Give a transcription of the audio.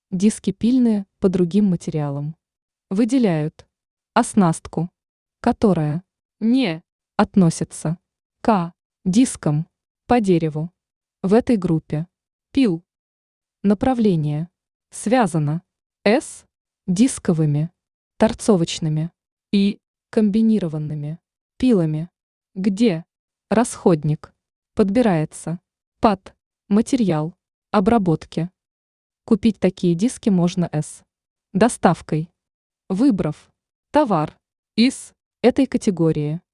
Диски пильные по другим материалам. Выделяют оснастку, которая не относится к дискам по дереву. В этой группе пил. Направление связано с дисковыми, торцовочными и комбинированными пилами, где расходник подбирается под материал обработки. Купить такие диски можно с доставкой, выбрав товар из этой категории.